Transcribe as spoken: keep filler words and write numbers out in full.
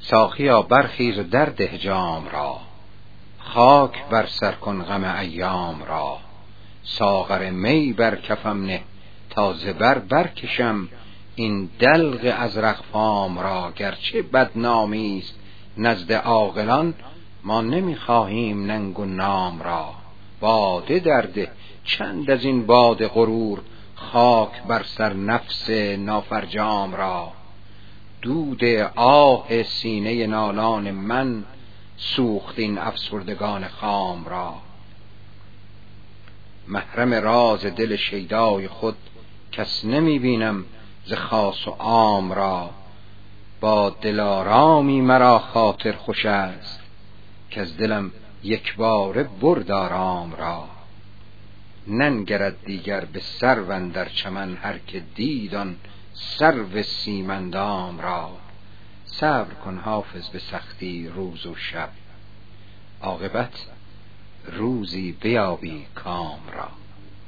ساقیا برخیز و درده جام را، خاک بر سر کن غم ایام را. ساغر می بر کفم نه تا ز بر برکشم، این دلق ازرق فام را. گرچه بدنامی است نزد عاقلان، ما نمی خواهیم ننگ و نام را. باده درده چند از این باد غرور، خاک بر سر نفس نافرجام را. دود آه سینه نالان من، سوخت این افسردگان خام را. محرم راز دل شیدای خود، کس نمی بینم ز خاص و عام را. با دلارامی مرا خاطر خوش است، که از دلم یک باره برد آرام را. ننگرد دیگر به سرو اندر چمن، هر که دید آن سرو سیمندام را. صبر کن حافظ به سختی روز و شب، عاقبت روزی بیابی کام را.